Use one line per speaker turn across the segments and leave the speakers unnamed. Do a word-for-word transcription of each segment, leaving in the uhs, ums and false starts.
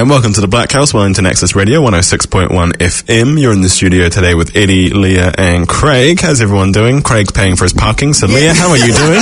and welcome to the Black House, Wellington Access Radio, one oh six point one F M. You're in the studio today with Eddie, Leah, and Craig. How's everyone doing? Craig's paying for his parking, so Leah, how are you doing?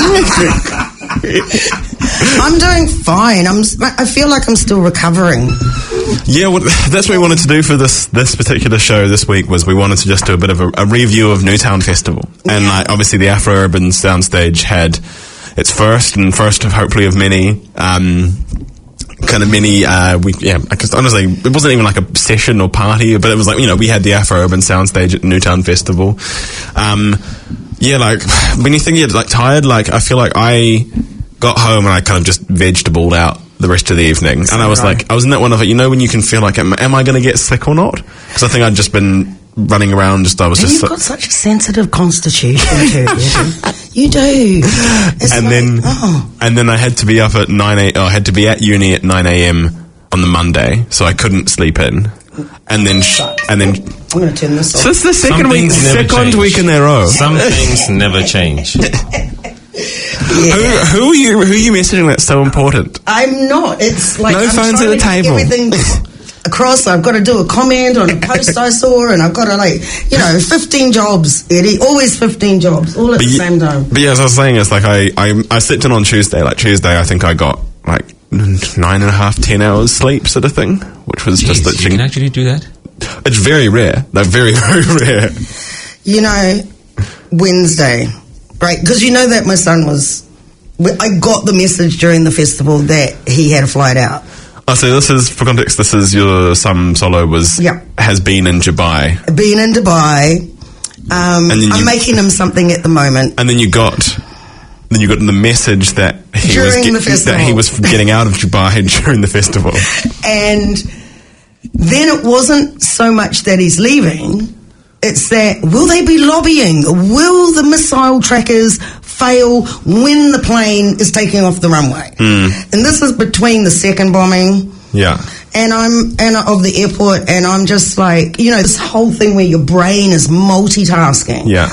I'm doing fine. I'm. I feel like I'm still recovering.
Yeah, well, that's what we wanted to do for this this particular show this week. Was we wanted to just do a bit of a, a review of Newtown Festival, and
yeah.
like obviously the Afro Urban Soundstage had its first and first of hopefully of many. Um, kind of many, uh, we, yeah, because honestly, it wasn't even like a session or party, but it was like, you know, we had the Afro Urban Soundstage at Newtown Festival. Um, yeah, like, when you think you're, like, tired, like, I feel like I got home and I kind of just vegetabled out the rest of the evening. And I was right. like, I was in that one of it, you know, when you can feel like, am, am I going to get sick or not? Because I think I'd just been running around, just, I was
and
just...
You've got such a sensitive constitution, too. You do. It's
and
like,
then,
oh.
and then I had to be up at nine a. Oh, I had to be at uni at nine a.m. on the Monday, so I couldn't sleep in. And then, sh- and then.
I'm going to turn this off.
So it's the second
Some
week, second
change.
week in a row.
Some things never change.
Yeah.
Who, who are you? Who are you messaging that's so important?
I'm not. It's like
no
I'm
phones
trying
at the
to get
table.
Everything across. I've got to do a comment on a post I saw, and I've got to like, you know, fifteen jobs, Eddie. Always fifteen jobs, all at
But
the
you,
same time.
But yeah, as I was saying, it's like I, I, I slept in on Tuesday. Like Tuesday, I think I got like nine and a half, ten hours sleep, sort of thing, which was
Jeez,
just.
You can actually do that.
It's very rare. They're very, very rare.
You know, Wednesday, right? Because you know that my son was. I got the message during the festival that he had a flight out.
Oh, so this is, for context, this is your son Solo was
yeah.
has been in Dubai.
Been in Dubai. Um, I'm
you,
making him something at the moment.
And then you got, then you got the message that he
during
was
the
get,
festival.
that he was getting out of Dubai during the festival.
And then it wasn't so much that he's leaving. It's that, will they be lobbying? Will the missile trackers fail when the plane is taking off the runway?
Mm.
And this is between the second bombing
Yeah.
and I'm and of the airport, and I'm just like, you know, this whole thing where your brain is multitasking.
Yeah.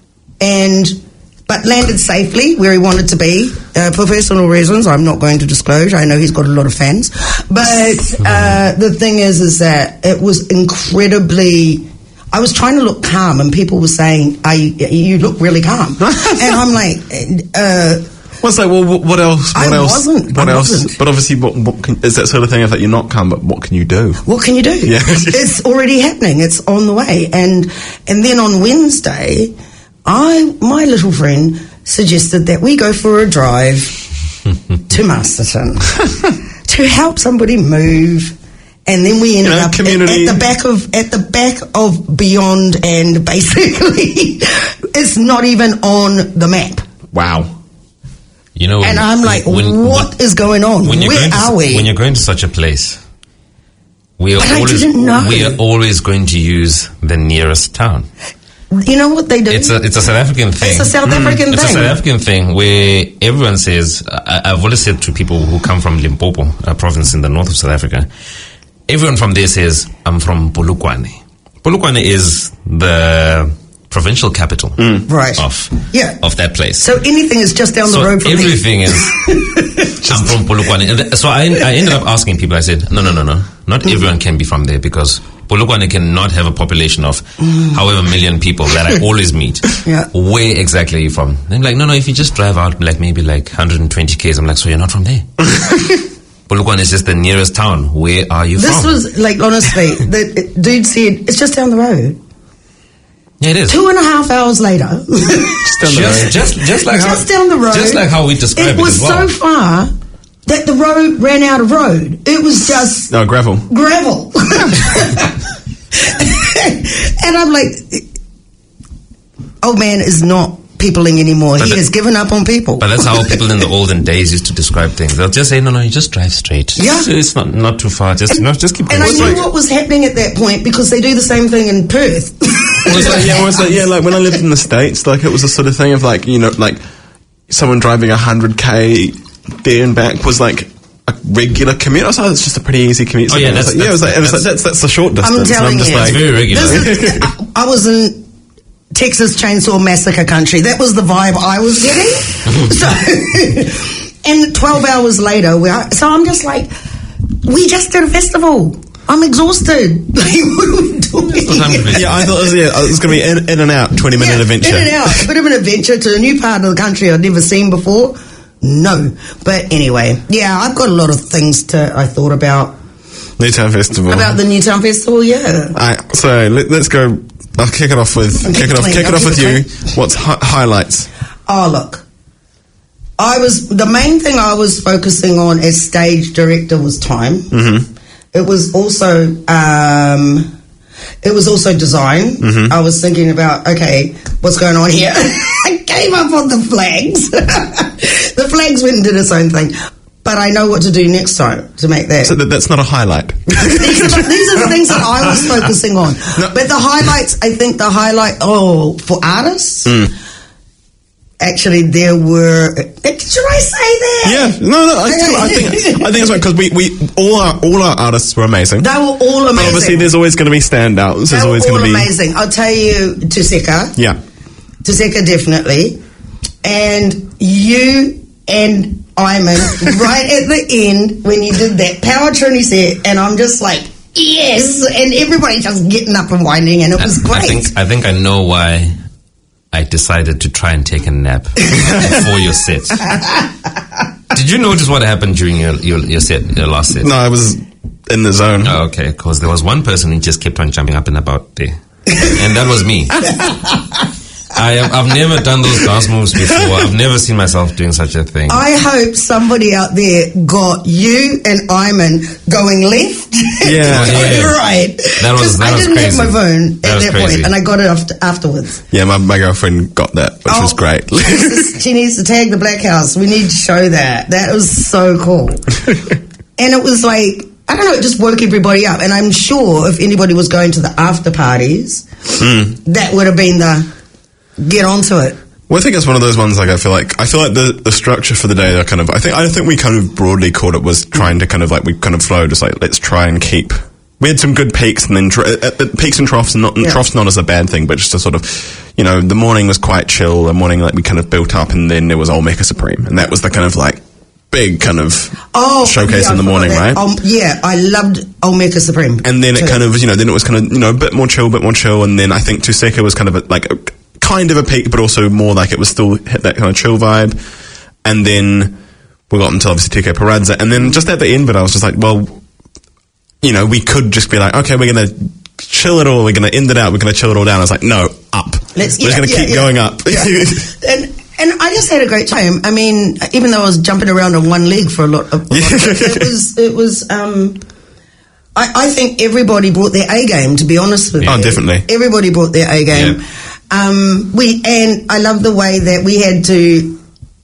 And but landed safely where he wanted to be. Uh, for personal reasons, I'm not going to disclose. I know he's got a lot of fans. But uh, the thing is, is that it was incredibly... I was trying to look calm, and people were saying, "Are you, you look really calm." And I'm like, uh...
Well, it's like, well, what, what else? What
I
else?
wasn't.
What
I
else?
wasn't.
But obviously, what, what can, is that sort of thing of that you're not calm, but what can you do?
What can you do?
Yeah.
It's already happening. It's on the way. And and then on Wednesday, I my little friend suggested that we go for a drive to Masterton to help somebody move. And then we ended
you know,
up at,
community.
at the back of at the back of Beyond, and basically it's not even on the map.
Wow.
You know,
and I'm like,
when,
what
when,
is going on?
When
Where
to,
are we?
When you're going to such a place, we are
But I
always
didn't know.
we are always going to use the nearest town.
You know what they do?
It's a it's a South African thing.
It's a South African
mm.
thing.
It's a South African thing where everyone says. I, I've always said to people who come from Limpopo, a province in the north of South Africa. Everyone from there says, I'm from Polokwane. Polokwane is the provincial capital
mm. right.
of,
yeah.
of that place.
So anything is just down
so
the road from
everything
me.
is, I'm from Polokwane. And th- so I, I ended up asking people, I said, no, no, no, no. Not mm. everyone can be from there, because Polokwane cannot have a population of mm. however million people that I always meet.
Yeah.
Where exactly are you from? And I'm like, no, no, if you just drive out like maybe like one hundred twenty kays, I'm like, so you're not from there? Polokwane is just the nearest town. Where are you
this
from?
This was, like, honestly, the dude said, it's just down the road.
Yeah, it is.
Two and a half hours later.
just down the road. Just, just, like
just
how,
down the road.
Just like how we describe it,
it was
as well.
so far that the road ran out of road. It was just...
No, gravel.
Gravel. And I'm like, old man is not peopling anymore.
But
he
that,
has given up on people.
But that's how people in the olden days used to describe things. They'll just say, no, no, you just drive straight.
Yeah.
It's, it's not, not too far. Just,
and,
no, just keep going.
And I knew
like,
what was happening at that point, because they do the same thing in Perth.
Well, it's like, yeah, well, it's like, yeah, like when I lived in the States, like it was a sort of thing of like, you know, like someone driving one hundred k there and back was like a regular commute. I was like, it's just a pretty easy commute.
Oh, yeah, that's,
like, yeah, it was like, it was like, that's, that's the short distance.
I'm telling
and I'm just
you.
like,
it's very regular.
This is, I was in Texas Chainsaw Massacre country. That was the vibe I was getting. So, and twelve hours later, we are, so I'm just like, We just did a festival. I'm exhausted. Like, what are we doing?
Yeah, I thought it was, yeah, it was going to be in, in and out, twenty minute
yeah,
adventure.
In and out. A bit of an adventure to a new part of the country I'd never seen before. No. But anyway, yeah, I've got a lot of things to, I thought about.
Newtown Festival.
About the Newtown Festival, yeah.
Alright, so let, let's go. I'll kick it off with, kick it off, kick it off with you. What's hi- highlights?
Oh, look. I was, the main thing I was focusing on as stage director was time.
Mm-hmm.
It was also, um, it was also design.
Mm-hmm.
I was thinking about, okay, what's going on here? I came up on the flags. The flags went and did its own thing. But I know what to do next time to make that.
So that, that's not a highlight.
these, are, these are the things that I was focusing on. No. But the highlights, I think the highlight, oh, for artists,
mm.
actually there were, should I say that?
Yeah, no, no, I, I think I think it's right, because we, we all our all our artists were amazing.
They were all amazing.
But obviously there's always going to be standouts. There's
they
always
were all
going to be
amazing. I'll tell you, Tuseka.
Yeah.
Tuseka, definitely. And you and Iman, right at the end, when you did that Power Trinity set, and I'm just like, yes! And everybody just getting up and winding, and it was great.
I think, I think I know why I decided to try and take a nap before your set. Did you notice what happened during your, your, your set, your last set?
No, I was in the zone.
Oh, okay, because there was one person who just kept on jumping up and about there. And that was me. I have, I've never done those dance moves before. I've never seen myself doing such a thing.
I hope somebody out there got you and Iman going left
Yeah,
and going
yeah.
right.
That was, that
I
was
didn't
crazy.
have my phone
That
at
was
that
crazy.
point, and I got it after, afterwards.
Yeah, my, my girlfriend got that, which
Oh,
was great.
Jesus, she needs to tag the Black House. We need to show that. That was so cool. And it was like, I don't know, it just woke everybody up. And I'm sure if anybody was going to the after parties,
mm.
that would have been the get onto it.
Well, I think it's one of those ones. Like I feel like I feel like the, the structure for the day. Are kind of. I think I think we kind of broadly called it was trying to kind of like we kind of flowed. Just like let's try and keep. We had some good peaks and then tr- uh, uh, peaks and troughs. And not and
Yeah.
troughs not as a bad thing, but just a sort of, you know, the morning was quite chill. The morning like we kind of built up, and then there was Olmeca Supreme, and that was the kind of like big kind of
Oh,
showcase
yeah,
in the
I forgot
morning,
that.
right?
Um, yeah, I loved Olmeca Supreme.
And then it
too.
kind of, you know, then it was kind of, you know, a bit more chill, a bit more chill. And then I think Tuseka was kind of a, like a, kind of a peak, but also more like it was still hit that kind of chill vibe. And then we got into obviously T K Paradza. And then just at the end, but I was just like, well, you know, we could just be like, okay, we're going to chill it all. We're going to end it out. We're going to chill it all down. I was like, no, up.
Let's,
we're
yeah,
just going to
yeah,
keep
yeah.
going up.
Yeah. and and I just had a great time. I mean, even though I was jumping around on one leg for a lot of, a lot of it, it was it was. Um, I, I think everybody brought their A game. To be honest with
Oh,
you,
definitely.
everybody brought their A game.
Yeah.
Um, we and I love the way that we had to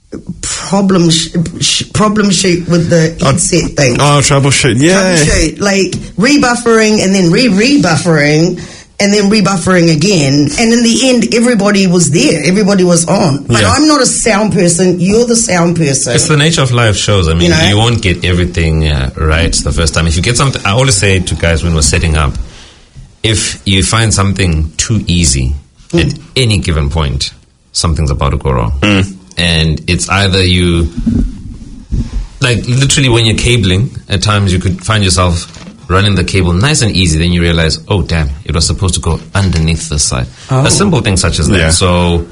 problem sh- sh- problem shoot with the
Oh,
headset thing.
Oh, troubleshoot. Yeah.
Troubleshoot, like rebuffering and then re-rebuffering and then rebuffering again. And in the end, everybody was there. Everybody was on. But
Yeah.
I'm not a sound person. You're the sound person.
It's the nature of live shows. I mean,
You know?
you won't get everything uh, right the first time. If you get something, I always say to guys when we're setting up, if you find something too easy
Mm.
at any given point, something's about to go wrong.
Mm.
And it's either you, like literally when you're cabling, at times you could find yourself running the cable nice and easy, then you realize, oh damn, it was supposed to go underneath the side.
Oh.
A simple thing such as that.
Yeah.
So,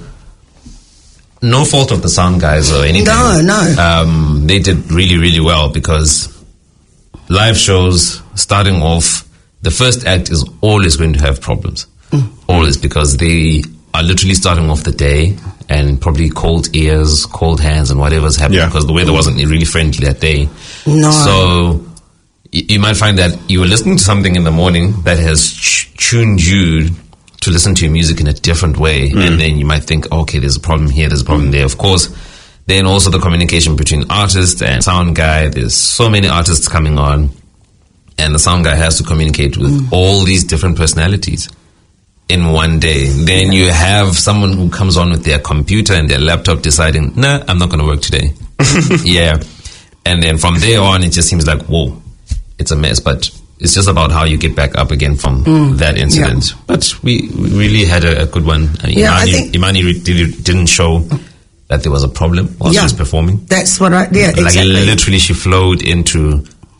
no fault of the sound guys or anything.
No, no.
Um, they did really, really well because live shows, starting off, the first act is always going to have problems.
Mm.
Always, because they are literally starting off the day and probably cold ears, cold hands, and whatever's happening
Yeah.
because the weather wasn't really friendly that day.
No.
So y- you might find that you were listening to something in the morning that has ch- tuned you to listen to your music in a different way,
Mm.
and then you might think, okay, there's a problem here, there's a problem there. Of course, then also the communication between artist and sound guy. There's so many artists coming on, and the sound guy has to communicate with
Mm.
all these different personalities in one day. Then you have someone who comes on with their computer and their laptop deciding, nah, I'm not going to work today. Yeah. And then from there on, it just seems like, whoa, it's a mess. But it's just about how you get back up again from
Mm.
that incident.
Yeah.
But we, we really had a, a good one. Uh,
Yeah, I
Imani,
think-
Imani re- did, didn't show that there was a problem while
Yeah.
she was performing.
That's what I, yeah,
Like
exactly.
literally she flowed into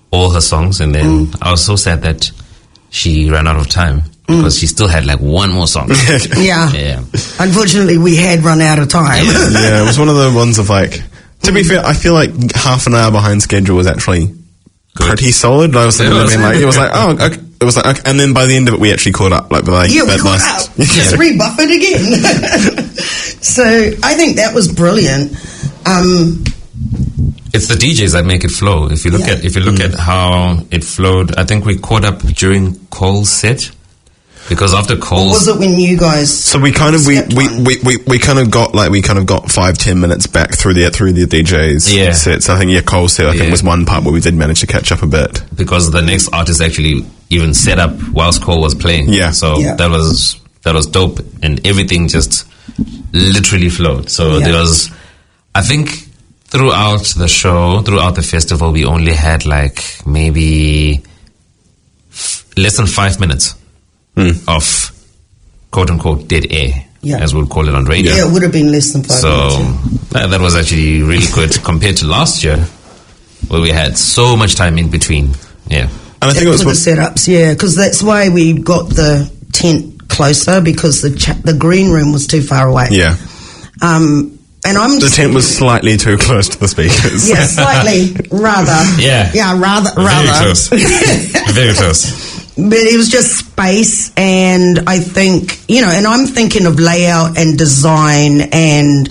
all her songs, and then mm. I was so sad that she ran out of time because mm. she still had like one more song.
yeah.
yeah.
Unfortunately, we had run out of time.
Yeah, yeah, it was one of the ones of like. To be fair, I feel like half an hour behind schedule was actually good. Pretty solid. I was thinking, I mean, like it was like oh, okay. It was like, okay. And then by the end of it, we actually caught up. Like, like
yeah, we
that
caught
last,
up. Just rebuff it again. So I think that was brilliant. Um,
it's the D Js that make it flow. If you look yeah. at if you look mm. at how it flowed, I think we caught up during Cole's set. Because after Cole's...
Or was it when you guys...
So we kind of, we, we, we, we, we kind of got, like, we kind of got five, ten minutes back through the, through the D Js
yeah.
sets. I think, yeah, Cole's set, I yeah. think, was one part where we did manage to catch up a bit.
Because the next artist actually even set up whilst Cole was playing.
Yeah.
So
yeah.
that was, that was dope. And everything just literally flowed. So yeah. there was, I think, throughout the show, throughout the festival, we only had, like, maybe f- less than five minutes. Mm. Of quote unquote dead air, yeah. as we'll call it on radio.
Yeah, it would have been less than five
so,
minutes.
So uh, that was actually really good compared to last year, where we had so much time in between. Yeah,
and I think
it
was
the setups. Yeah, because that's why we got the tent closer because the cha- the green room was too far away.
Yeah.
Um, and I'm
the tent was slightly too close to the speakers.
Yeah, slightly, rather.
Yeah,
yeah, rather, rather.
Very close. Very close.
But it was just space, and I think, you know, and I'm thinking of layout and design, and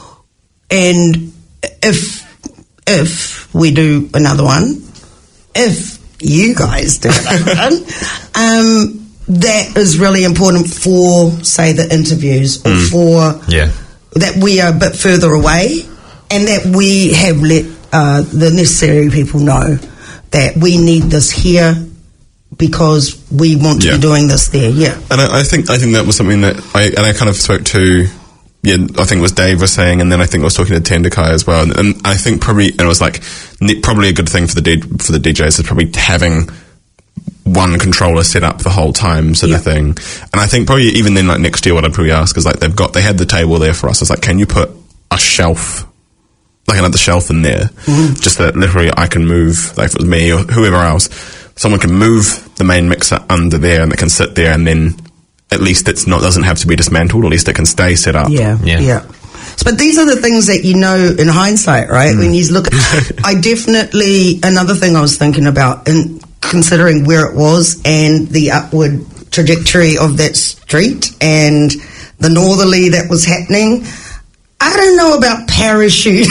and if if we do another one, if you guys do another one, um, that is really important for, say, the interviews, or mm. for
yeah.
that we are a bit further away, and that we have let uh, the necessary people know that we need this here. Because we want to yeah. be doing this there, yeah.
And I, I think I think that was something that I and I kind of spoke to, yeah, I think it was Dave was saying, and then I think I was talking to Tendakai as well, and, and I think probably and it was like probably a good thing for the D, for the D Js is probably having one controller set up the whole time, sort yeah. of thing. And I think probably even then, like next year, what I'd probably ask is like they've got they had the table there for us. It's like, can you put a shelf? Like another shelf in there, mm-hmm. just that literally I can move, like if it was me or whoever else, someone can move the main mixer under there and it can sit there, and then at least it's not doesn't have to be dismantled. At least it can stay set up.
Yeah, yeah. yeah. But these are the things that you know in hindsight, right? Mm. When you look at, I definitely another thing I was thinking about in considering where it was and the upward trajectory of that street and the northerly that was happening. I don't know about parachute.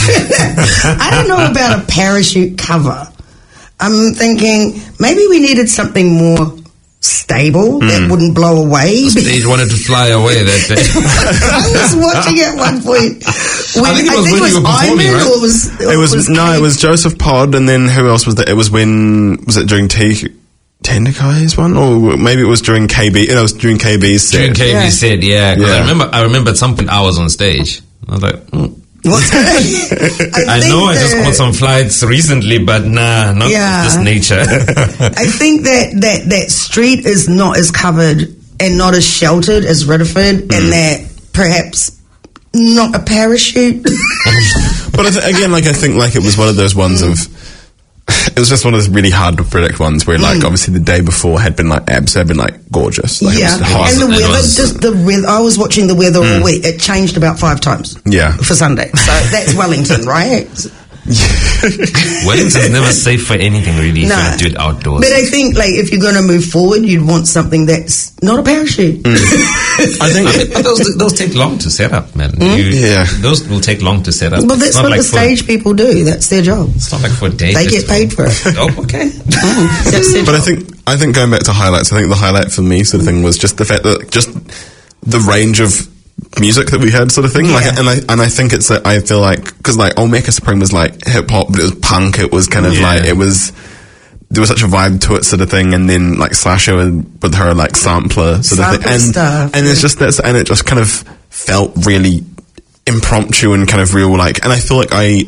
I don't know about a parachute cover. I'm thinking maybe we needed something more stable mm. that wouldn't blow away.
The stage wanted to fly away that day.
I was watching at one point. When,
I think it was, I think
when
it was
you were performing,
right?
Or was,
or it was, was no, Kate? It was Joseph Pod, and then who else was that? It was when was it during T. Tendakai's one, or maybe it was during K B. It was during K B's set.
During K B
yeah.
set, yeah.
yeah.
I remember. I remember at some point I was on stage. I was like, mm.
What?
I, I know I just caught some flights recently, but nah, not
yeah.
this nature.
I think that, that that street is not as covered and not as sheltered as Ridderford, mm. and that perhaps not a parachute.
But I th- again, like I think, like it was one of those ones mm. of. It was just one of those really hard to predict ones where, like, mm. obviously the day before had been like abs had been like gorgeous. Like,
yeah,
it was hot.
and the weather,
was,
just the weather. I was watching the weather mm. all week. It changed about five times.
Yeah,
for Sunday. So that's Wellington, right?
Wellington's never safe for anything really. If
no.
you're gonna do it outdoors.
But I think, like, if you're going to move forward, you'd want something that's not a parachute.
Mm. I think,
I mean, but those those take long to set up, man.
Mm?
You,
yeah,
those will take long to set up.
Well, that's what
like
the stage
for,
people do. That's their job.
It's not like for a day.
They get paid for it.
Oh, okay.
Mm, that's their
but
job.
I think I think going back to highlights, I think the highlight for me sort of thing was just the fact that just the range of music that we had, sort of thing.
Yeah.
Like, and I and I think it's that I feel like because like Omega Supreme was like hip hop, but it was punk. It was kind of
yeah.
like it was. There was such a vibe to it, sort of thing, and then like Slasher with, with her like sampler sort
Sample
of thing, and
stuff,
and
yeah.
it's just that, and it just kind of felt really impromptu and kind of real, like, and I feel like I.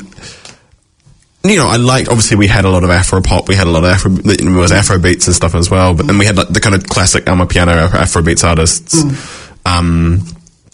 You know, I liked, obviously we had a lot of Afro pop, we had a lot of Afro, it was Afro beats and stuff as well, but then we had like the kind of classic Amapiano Afro beats artists. Mm. Um,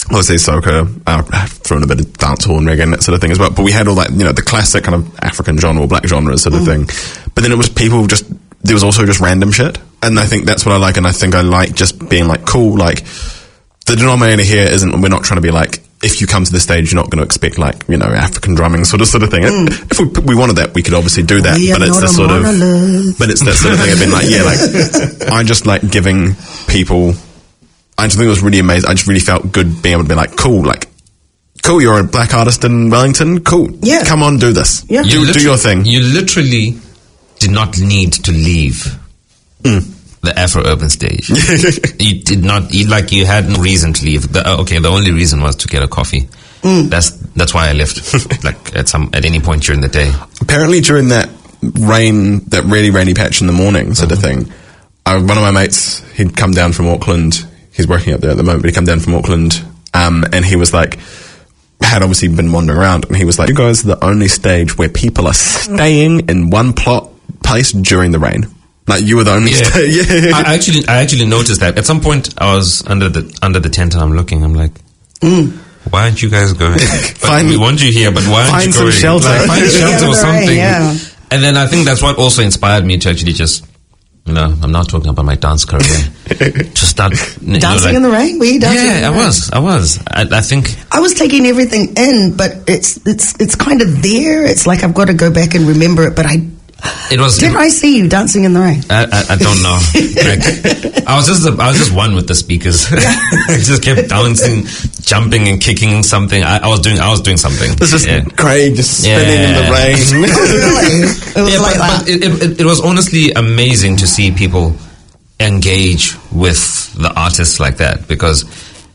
obviously soca, uh, thrown a bit of dancehall and reggae and that sort of thing as well. But we had all that, you know, the classic kind of African genre or black genre sort of mm. thing. But then it was people just, there was also just random shit. And I think that's what I like. And I think I like just being like, cool, like, the denominator here isn't, we're not trying to be like, if you come to the stage, you're not going to expect like, you know, African drumming sort of sort of thing. Mm. If we, we wanted that, we could obviously do that.
We
but it's the sort
monolith.
of, but it's that sort of thing of being like, yeah, like, I just like giving people, I just think it was really amazing. I just really felt good being able to be like, cool, like, cool, you're a black artist in Wellington, cool.
Yeah.
Come on, do this.
Yeah.
Do, do your thing.
You literally did not need to leave
mm.
the Afro-urban stage. You did not, you, like, you had no reason to leave. The, okay, the only reason was to get a coffee. Mm. That's that's why I left, like, at some at any point during the day.
Apparently during that rain, that really rainy patch in the morning sort mm-hmm. of thing, I, one of my mates, he'd come down from Auckland. He's working up there at the moment, but he come down from Auckland, um, and he was like, had obviously been wandering around, and he was like, you guys are the only stage where people are staying in one plot place during the rain. Like, you were the only
yeah.
sta- yeah.
I actually, I actually noticed that. At some point, I was under the under the tent, and I'm looking, I'm like,
mm.
why aren't you guys going?
Find,
we want you here, but why aren't
find
you
some
going?
shelter.
Like, find shelter
Yeah,
or something.
rain, yeah.
And then I think that's what also inspired me to actually just, you know, I'm not talking about my dance career. to start you
dancing
know, like,
in the rain. Were you dancing?
Yeah,
in the
I
rain?
was. I was. I, I think
I was taking everything in, but it's it's it's kind of there. It's like I've got to go back and remember it. But I
it was.
did I see you dancing in the rain?
I, I, I don't know. Like, I was just I was just one with the speakers. I just kept dancing, jumping and kicking something. I, I was doing I was doing something.
This is
yeah.
Craig just spinning
Yeah.
in the rain.
Really? It was
Yeah,
like
but,
that.
but it, it, it was honestly amazing to see people engage with the artists like that, because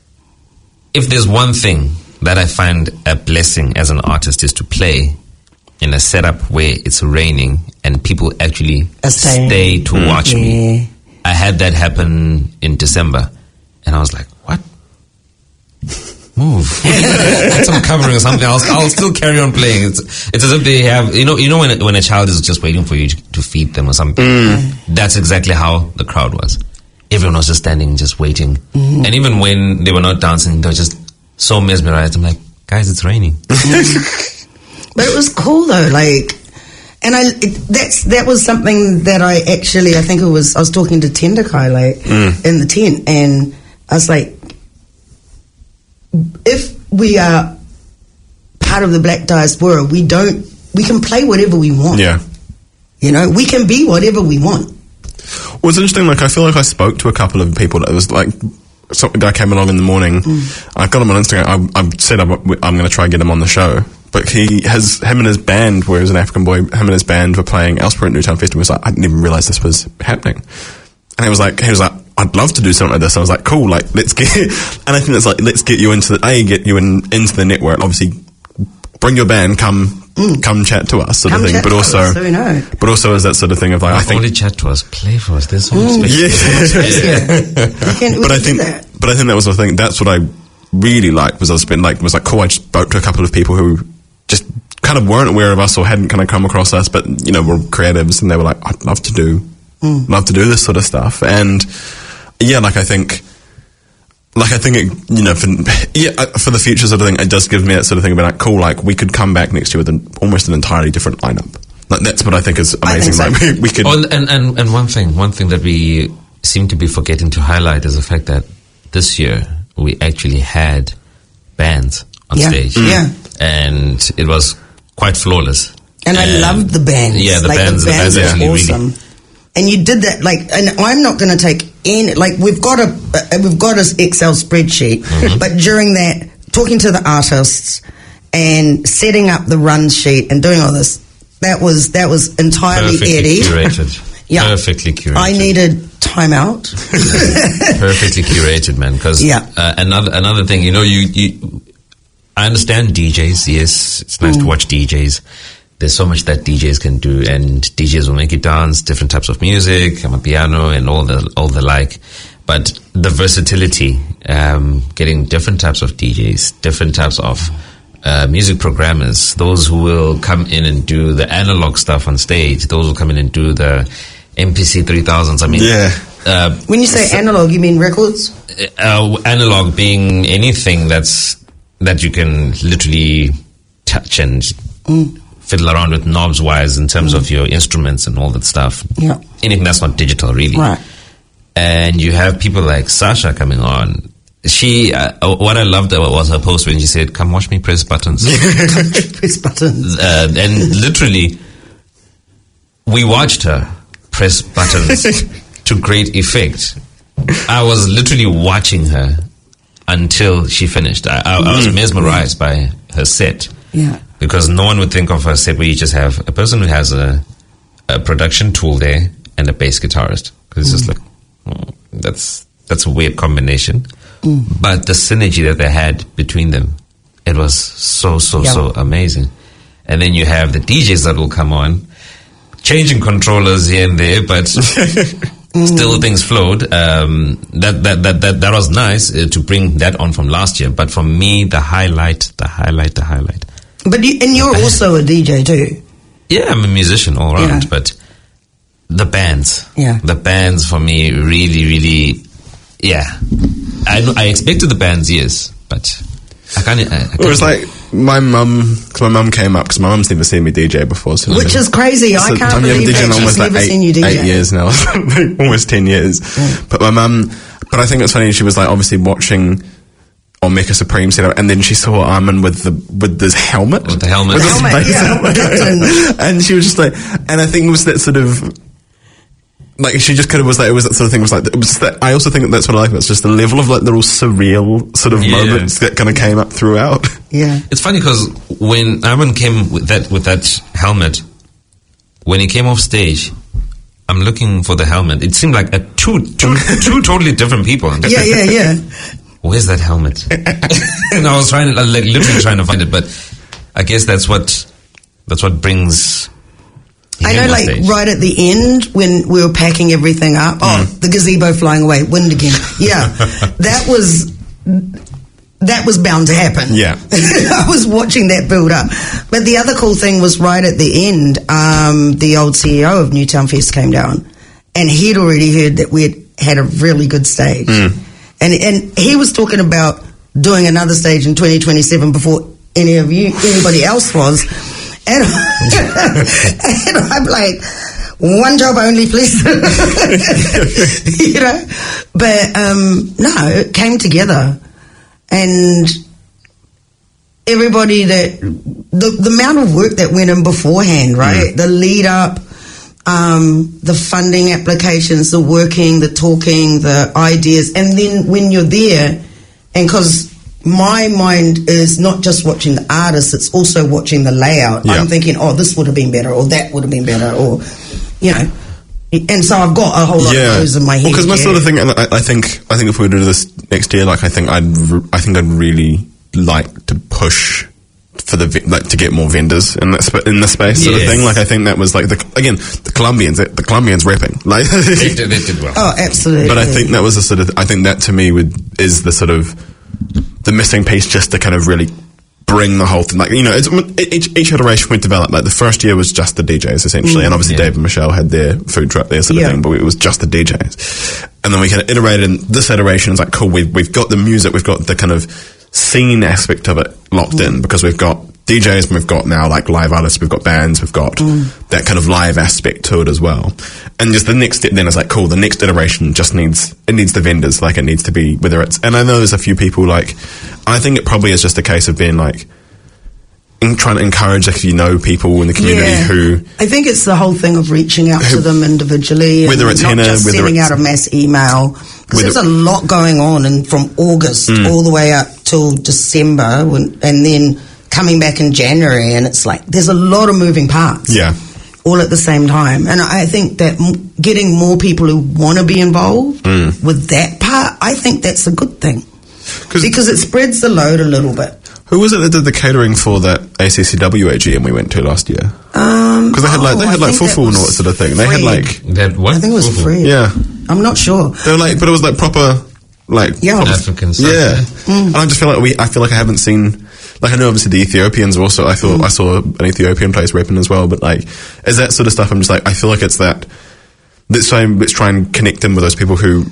if there's one thing that I find a blessing as an artist is to play in a setup where it's raining and people actually
A stay.
stay to
Mm.
watch
Yeah.
me. I had that happen in December, and I was like, what? Move. Put some covering or something. I'll, I'll still carry on playing. It's, it's as if they have, you know, you know when a, when a child is just waiting for you to, to feed them or something.
Mm.
That's exactly how the crowd was. Everyone was just standing, just waiting. Mm-hmm. And even when they were not dancing, they were just so mesmerized. I'm like, guys, it's raining.
But it was cool though, like, and I it, that's that was something that I actually I think it was I was talking to Tendakai like
Mm.
in the tent, and I was like, if we are part of the Black diaspora, we don't we can play whatever we want.
Yeah.
You know, we can be whatever we want.
Well, it's interesting, like, I feel like I spoke to a couple of people that was like, some guy came along in the morning,
Mm.
I got him on Instagram, I, I said I'm, I'm going to try and get him on the show, but he has, him and his band, where he was an African boy, him and his band were playing elsewhere at Newtown Festival. He was like, I didn't even realise this was happening. And he was like, he was like, I'd love to do something like this. I was like, cool, like, let's get, and I think it's like, let's get you into the, A, get you in, into the network, obviously, bring your band, come, Mm. come chat to us, sort
Come
of thing.
chat
But
to
also,
us, so we know.
but also is that sort of thing of like, I
Not
think,
only chat to us, play for us. There's so much
Mm.
space.
yeah.
We can, we
but I
can
think,
do that.
but I think that was the thing. That's what I really liked. Was I was been like, was like, cool. I just spoke to a couple of people who just kind of weren't aware of us or hadn't kind of come across us, but you know, were creatives, and they were like, I'd love to do,
Mm.
love to do this sort of stuff. And yeah, like I think, like I think it, you know, for yeah, uh, for the future sort of thing, it does give me that sort of thing about like, cool. Like we could come back next year with an, almost an entirely different lineup. Like that's what I think is
I
amazing.
think so.
Like we, we could.
Oh, and, and, and one thing, one thing that we seem to be forgetting to highlight is the fact that this year we actually had bands on
Yeah.
stage.
Mm. Yeah.
And it was quite flawless.
And I loved the bands.
Yeah, the
like,
bands, the bands
were
actually really-
awesome. And you did that, like, and I'm not going to take any, like, we've got a, uh, we've got a Excel spreadsheet,
Mm-hmm.
but during that, talking to the artists and setting up the run sheet and doing all this, that was, that was entirely
Perfectly
Eddie.
curated.
Yeah.
Perfectly curated.
I needed time out.
Perfectly curated, man. Because
Yeah.
uh, another another thing, you know, you, you I understand D Js. Yes, it's nice
Mm.
to watch D Js. There's so much that D Js can do, and D Js will make you dance, different types of music, amapiano, and all the all the like. But the versatility, um, getting different types of D Js, different types of uh, music programmers, those who will come in and do the analog stuff on stage, those who come in and do the M P C three thousands. I mean,
Yeah.
Uh,
When you say analog, you mean records?
uh, analog being anything that's that you can literally touch and mm. fiddle around with knobs wise in terms mm. of your instruments and all that stuff.
Yeah.
Anything that's not digital, really.
Right.
And you have people like Sasha coming on. She, uh, what I loved was her post when she said, "Come watch me press buttons."
Press buttons.
Uh, and literally, we watched her press buttons to great effect. I was literally watching her until she finished. I, I, I was mesmerized by her set.
Yeah.
Because no one would think of a set where you just have a person who has a, a production tool there and a bass guitarist. Because it's mm. just like, oh, that's that's a weird combination. Mm. But the synergy that they had between them, it was so, so, yeah. so amazing. And then you have the D Js that will come on, changing controllers here and there, but mm. still things flowed. Um, that, that, that, that, that was nice uh, to bring that on from last year. But for me, the highlight, the highlight, the highlight.
But you, and you're also a D J too.
Yeah, I'm a musician all around, yeah. but the bands,
yeah,
the bands for me really, really, yeah. I I expected the bands, yes, but I can't. I, I can't
it was like my mum, because my mum came up, because my mum's never seen me D J before, so
which is crazy.
So
I can't believe
D J
that.
Almost
She's
like
never
eight,
seen you D J.
Eight years now, almost ten years.
Yeah.
But my mum, but I think it's funny. She was like obviously watching Omega Supreme set up, and then she saw Armin with the with this helmet,
with the helmet,
with
the helmet, yeah.
And she was just like, and I think it was that sort of. Like, she just kind of was like, it was that sort of thing, was like, it was just that, I also think that that's what I like, it's just the level of like little surreal sort of yeah. moments that kind of came up throughout.
Yeah.
It's funny because when Armin came with that, with that helmet, when he came off stage, I'm looking for the helmet. It seemed like a two, two, two totally different people.
Yeah, yeah, yeah.
Where's that helmet? And I was trying to, like, literally trying to find it, but I guess that's what, that's what brings...
I know, like, stage. Right at the end, when we were packing everything up, oh, mm. the gazebo flying away, wind again. Yeah, that was, that was bound to happen.
Yeah.
I was watching that build up. But the other cool thing was right at the end, um, the old C E O of Newtown Fest came down, and he'd already heard that we'd had a really good stage. Mm. And, and he was talking about doing another stage in twenty twenty-seven before any of you, anybody else was. And, and I'm like, one job only, please. You know? But, um, no, it came together. And everybody that, the, the amount of work that went in beforehand, right? Mm. The lead up, um, the funding applications, the working, the talking, the ideas. And then when you're there, and because my mind is not just watching the artist, it's also watching the layout. Yeah. I'm thinking, oh, this would have been better, or that would have been better, or, you know. And so I've got a whole lot
yeah.
of those in my head.
Because well, my
yeah.
sort of thing, and I, I think, I think if we were to do this next year, like, I think I'd, I think I'd really like to push for the, like, to get more vendors in that sp- in the space, sort yes. of thing. Like, I think that was like the, again, the Colombians, the Colombians rapping, like
they, did, they did well.
Oh, absolutely.
But I think that was a sort of, I think that to me would is the sort of the missing piece, just to kind of really bring the whole thing. Like, you know, it's, each, each iteration we developed. Like, the first year was just the D Js essentially, mm, and obviously yeah. Dave and Michelle had their food truck there, sort of yeah. thing. But it was just the D Js, and then we kind of iterated. And this iteration is like, cool. We've we've got the music, we've got the kind of scene aspect of it locked mm. in, because we've got D Js and we've got now like live artists, we've got bands, we've got mm. that kind of live aspect to it as well. And just the next step then is like, cool, the next iteration just needs, it needs the vendors, like it needs to be, whether it's, and I know there's a few people like, I think it probably is just a case of being like, in trying to encourage, like, if you know people in the community
yeah.
who...
I think it's the whole thing of reaching out
who,
to them individually.
Whether
and
it's
not
henna,
just
whether
sending
it's...
out a mass email. Because there's a lot going on, and from August mm. all the way up till December, when, and then coming back in January, and it's like, there's a lot of moving parts.
Yeah.
All at the same time. And I think that m- getting more people who want to be involved mm. with that part, I think that's a good thing. Because it spreads the load a little bit.
Who was it that did the catering for that A C C W A G M we went to last year?
Um,
because they had like they
oh,
had like fufu and all that sort of thing. They had like
that what?
I think it was
fufu.
free.
Yeah,
I'm not sure.
They were like, but it was like proper, like
yeah,
proper,
African stuff.
Yeah,
mm.
and I just feel like we. I feel like I haven't seen. Like, I know obviously the Ethiopians also. I thought mm. I saw an Ethiopian place repping as well. But like, is that sort of stuff? I'm just like, I feel like it's that. Let's try and let's try and connect them with those people who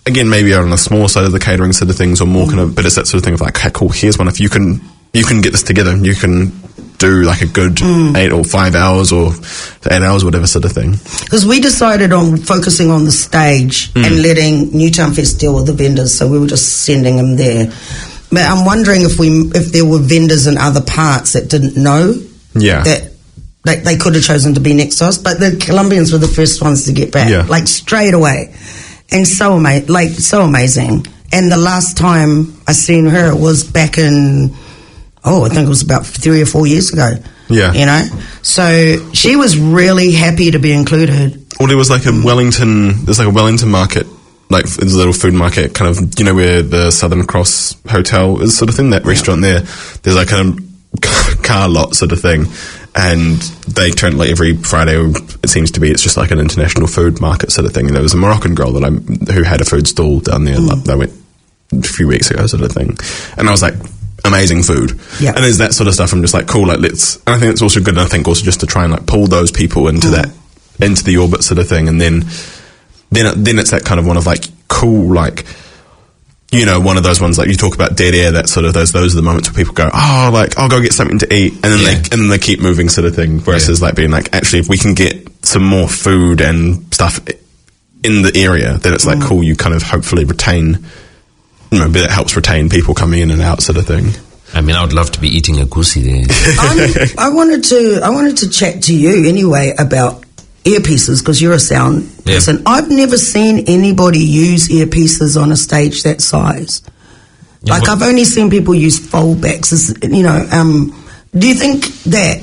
again, maybe on the smaller side of the catering sort of things, or more mm. kind of, but it's that sort of thing of like, okay, cool, here's one. If you can, you can get this together, you can do like a good mm. eight or five hours or eight hours, whatever sort of thing.
Because we decided on focusing on the stage mm. and letting Newtown Fest deal with the vendors, so we were just sending them there. But I'm wondering if we, if there were vendors in other parts that didn't know
yeah.
that they, they could have chosen to be next to us, but the Colombians were the first ones to get back,
yeah.
like straight away. And so ama- like so amazing. And the last time I seen her was back in, oh, I think it was about three or four years ago.
Yeah.
You know? So she was really happy to be included.
Well, there was like a Wellington, there's like a Wellington market, like it's a little food market, kind of, you know, where the Southern Cross Hotel is sort of thing, that yeah. restaurant there. There's like a car lot sort of thing. And they turn, like every Friday, it seems to be, it's just like an international food market sort of thing. And there was a Moroccan girl that I, who had a food stall down there. Mm. Like, they went a few weeks ago sort of thing. And I was like, amazing food.
Yeah.
And there's that sort of stuff. I'm just like, cool, like let's, and I think it's also good. And I think also just to try and like pull those people into mm. that, into the orbit sort of thing. And then, then, then it's that kind of one of like, cool, like, you know, one of those ones like you talk about dead air, that sort of those those are the moments where people go, oh, like I'll go get something to eat, and then yeah. they and then they keep moving sort of thing. Whereas yeah. it's like being like, actually, if we can get some more food and stuff in the area, then it's like mm. cool. You kind of hopefully retain, you know, that helps retain people coming in and out sort of thing.
I mean, I would love to be eating a goosey there.
I wanted to I wanted to chat to you anyway about earpieces, because you're a sound
yeah.
person. I've never seen anybody use earpieces on a stage that size. Yeah, like, I've only seen people use foldbacks. As, you know, um, do you think that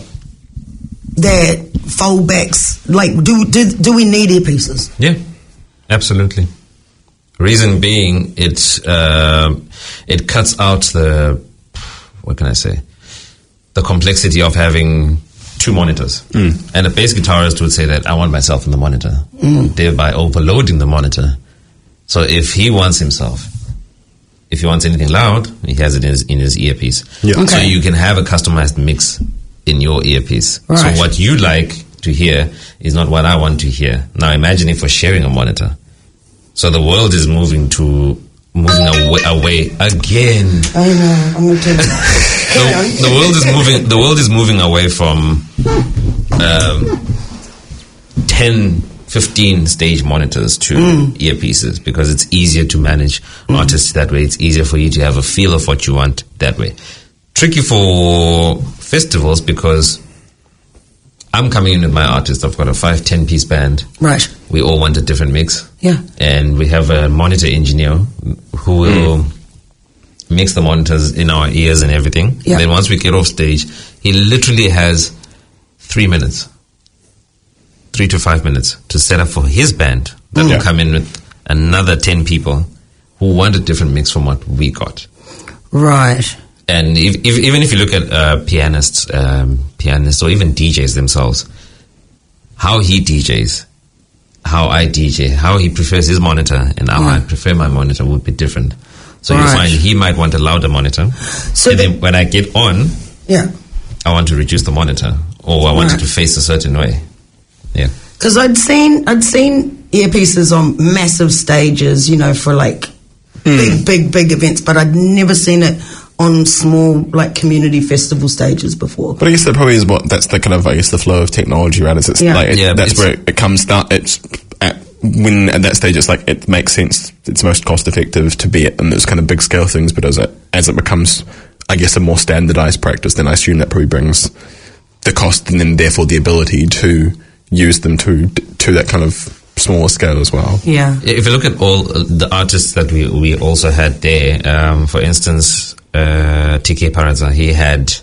that foldbacks, like, do, do do we need earpieces?
Yeah, absolutely. Reason being, it uh, it cuts out the, what can I say, the complexity of having two monitors. Mm. And a bass guitarist would say that I want myself in the monitor, mm. thereby overloading the monitor. So if he wants himself, if he wants anything loud, he has it in his, in his earpiece.
Yeah.
Okay.
So you can have a customized mix in your earpiece.
Right.
So what you like to hear is not what I want to hear. Now imagine if we're sharing a monitor. So the world is moving to moving away, away again.
I know. I'm going to tell you.
The, the world is moving. The world is moving away from um, ten, fifteen stage monitors to mm. earpieces, because it's easier to manage mm. artists that way. It's easier for you to have a feel of what you want that way. Tricky for festivals, because I'm coming in with my artist. I've got a five, ten piece band.
Right.
We all want a different mix.
Yeah.
And we have a monitor engineer who will mm. mix the monitors in our ears and everything.
Yeah.
And then once we get off stage, he literally has three minutes, three to five minutes to set up for his band that mm. will come in with another ten people who want a different mix from what we got.
Right.
And if, if, even if you look at uh, pianists, um, pianists or even D Js themselves, how he D Js, how I D J, how he prefers his monitor and how mm. I prefer my monitor would be different. So right. you find he might want a louder monitor. So and then when I get on,
yeah,
I want to reduce the monitor, or I want right. it to face a certain way. Yeah.
Because I'd seen I'd seen earpieces on massive stages, you know, for like mm. big, big, big events, but I'd never seen it on small, like, community festival stages before.
But I guess that probably is what, that's the kind of, I guess, the flow of technology, right? It's, it's
yeah.
like, it,
yeah,
that's where it, it comes down, it's, at, when at that stage, it's like, it makes sense, it's most cost effective to be it in those kind of big scale things, but as it, as it becomes, I guess, a more standardized practice, then I assume that probably brings the cost and then therefore the ability to use them to, to that kind of smaller scale as well.
Yeah.
If you look at all the artists that we, we also had there, um, for instance, Uh, T K Paradza, he had,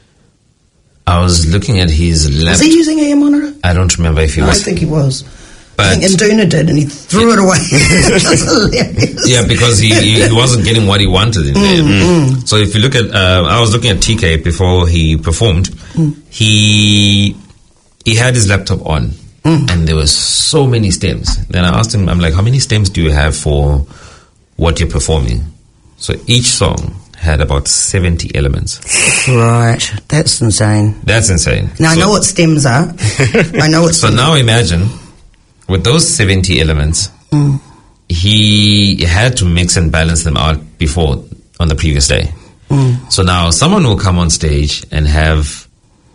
I was looking at his laptop.
Was he using a ear monitor?
I don't remember if he
no,
was.
I think he was.
But
I think Induna did, and he threw it, it away. That's hilarious.
Yeah, because he, he wasn't getting what he wanted in there.
Mm, mm.
So if you look at, uh, I was looking at T K before he performed. Mm. He he had his laptop on, mm. and there were so many stems. Then I asked him, I'm like, how many stems do you have for what you're performing? So each song had about seventy elements.
Right. That's insane.
That's insane.
Now,
so,
I know what stems are. I know what
So
stems
now
are.
imagine, with those seventy elements,
mm.
he had to mix and balance them out before on the previous day. Mm. So now someone will come on stage and have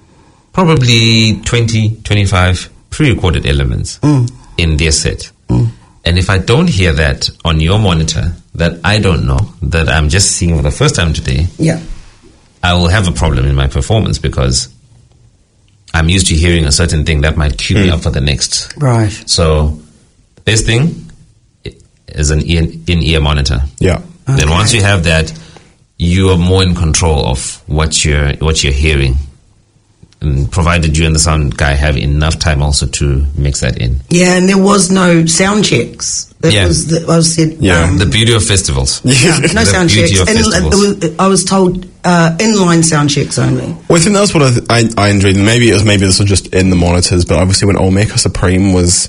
probably twenty, twenty-five pre-recorded elements mm. in their set. Mm. And if I don't hear that on your monitor, that I don't know, that I'm just seeing for the first time today,
yeah,
I will have a problem in my performance because I'm used to hearing a certain thing that might cue mm. me up for the next.
Right.
So the best thing is an in- in-ear monitor.
Yeah.
Okay. Then once you have that, you are more in control of what you're what you're hearing, and provided you and the sound guy have enough time also to mix that in.
Yeah, and there was no sound checks. That
yeah.
was the, I was said.
Yeah,
um,
the beauty of festivals.
Yeah, no
the
sound checks.
Of
In,
festivals.
was, I was told uh, inline sound checks only.
Well, I think that's what I, I, I enjoyed. Maybe it was maybe this was just in the monitors, but obviously when Olmeca Supreme was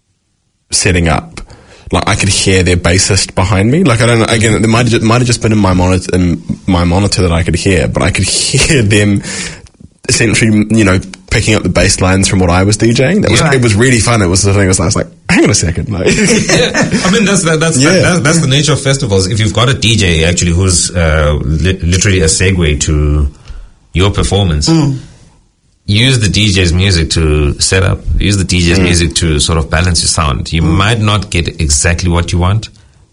setting up, like I could hear their bassist behind me. Like I don't know. Again, it might have just, might have just been in my monitor, in my monitor that I could hear, but I could hear them essentially, you know, picking up the bass lines from what I was DJing. That was
Yeah.
it was really fun. It was the thing. It was, I was like, hang on a second, like.
Yeah, I mean that's that, that's
Yeah.
that, that, that's the nature of festivals. If you've got a D J actually who's uh, li- literally a segue to your performance,
Mm.
use the D J's music to set up. Use the D J's
Mm.
music to sort of balance your sound. You
Mm.
might not get exactly what you want,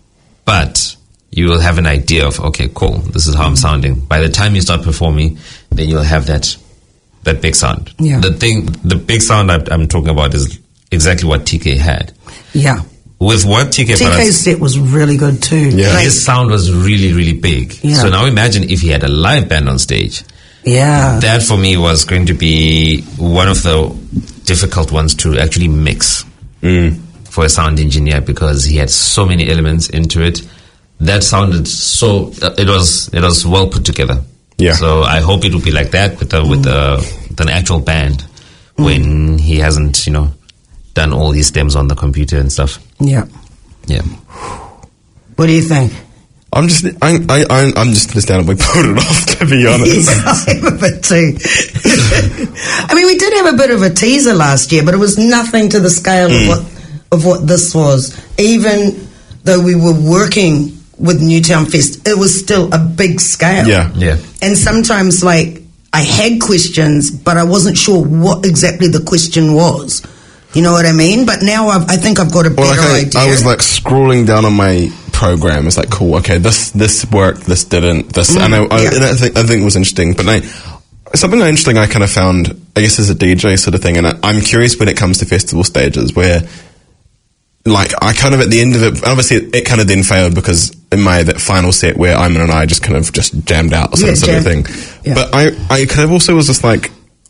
but you will have an idea of okay, cool. This is how I'm sounding. By the time you start performing, then you'll have that that big sound.
Yeah.
The thing, the big sound I, I'm talking about is exactly what T K had.
Yeah.
With what T K
T K's set was really good too.
Yeah.
Like,
his sound was really, really big.
Yeah.
So now imagine if he had a live band on stage.
yeah.
That for me was going to be one of the difficult ones to actually mix
Mm.
for a sound engineer because he had so many elements into it. That sounded so, it was it was well put together.
Yeah.
So I hope it will be like that with the, with the with an actual band when he hasn't, you know, done all his stems on the computer and stuff.
Yeah.
Yeah.
What do you think?
I'm just, I, I, I'm I'm just understandably put it off, to be honest.
I'm a bit too. I mean, we did have a bit of a teaser last year, but it was nothing to the scale
Mm.
of what of what this was. Even though we were working with Newtown Fest, it was still a big scale.
Yeah.
Yeah.
And sometimes, like, I had questions, but I wasn't sure what exactly the question was. You know what I mean? But now I've, I think I've got a better
Well, like
idea.
I, I was like scrolling down on my program. It's like, cool, okay, this this worked, this didn't, this,
Mm,
and I, I,
yeah.
and I think I think it was interesting. But I, something interesting I kind of found, I guess, as a D J sort of thing, and I, I'm curious when it comes to festival stages where, like, I kind of at the end of it, obviously it, it kind of then failed because in my that final set where Iman and I just kind of just jammed out sort,
Yeah,
of, sort of
jam-
thing.
yeah.
But I I kind of also was just like,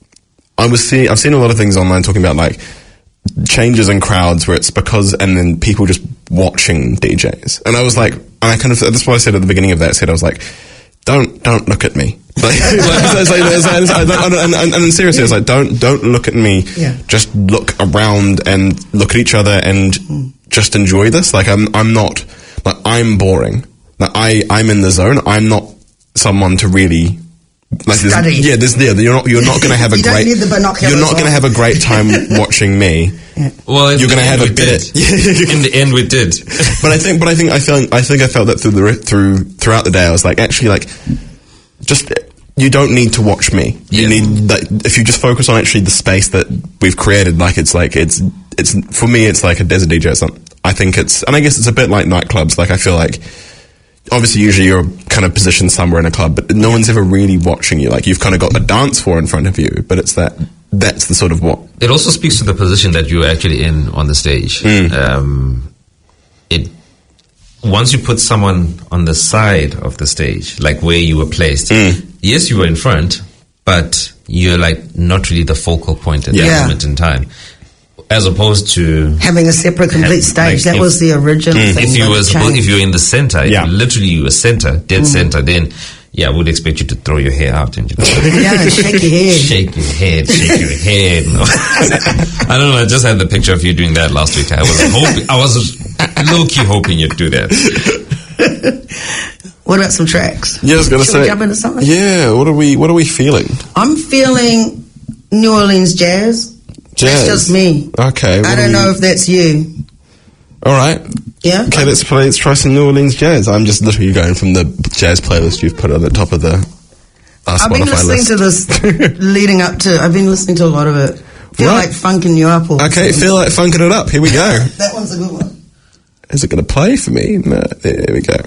I was seeing, I've seen a lot of things online talking about like changes in crowds where it's because, and then people just watching D Js. And I was like, and I kind of, that's what I said at the beginning of that set, I was like, don't, don't look at me. Like, it's like, it's like, it's like, and, and, and seriously, it's like, don't, don't look at me.
Yeah.
Just look around and look at each other and
Mm.
just enjoy this. Like, I'm, I'm not, like, I'm boring. Like, I, I'm in the zone. I'm not someone to really, like, there's-
Study.
yeah, there's, yeah, you're not, you're not going to have a
You don't
great,
need the binoculars
you're not going to
on.
have a great time watching me.
Well, in
You're
the
going to
end
have a
we
bit.
did. In the end, we did.
But I think, but I think, I feel, I think I felt that through the re- through throughout the day. I was like, actually, like, just you don't need to watch me. You
Yeah.
need that if you just focus on actually the space that we've created. Like, it's like it's it's for me, it's like a desert D J or something. I think it's, and I guess it's a bit like nightclubs. Like, I feel like obviously usually you're kind of positioned somewhere in a club, but no one's ever really watching you. Like, you've kind of got the dance floor in front of you, but it's that that's the sort of what.
It also speaks to the position that you're actually in on the stage.
Mm.
Um, it once you put someone on the side of the stage, like where you were placed,
Mm.
yes, you were in front, but you're like not really the focal point at
Yeah.
that moment in time. As opposed to
Having a separate complete
Have-
stage.
like
that
if-
was the original thing.
if you
that
were supposed,
changed.
if you're in the center,
Yeah.
if literally you were center, dead center, then yeah, I would expect you to throw your hair out and you know,
Yeah, shake your head.
shake your head, shake your head. No. I don't know. I just had the picture of you doing that last week. I was hoping, I was low key hoping you'd do that.
What about some tracks?
Yeah, I was going to
Shall we
say.
jump into something?
Yeah, what are we? What are we feeling?
I'm feeling New Orleans jazz.
Jazz.
That's just me.
Okay. what
I
are
don't
we-
know if that's you.
All right.
Yeah.
Okay, let's play. Let's try some New Orleans jazz. I'm just literally going from the jazz playlist you've put on the top of the uh,
I've been
Spotify
listening
list.
to this leading up to. I've been listening to a lot of it. Feel
Right.
like funking you up. Or
Okay,
something.
feel like funking it up. Here we go.
That one's a good one.
Is it going to play for me? No. There we go.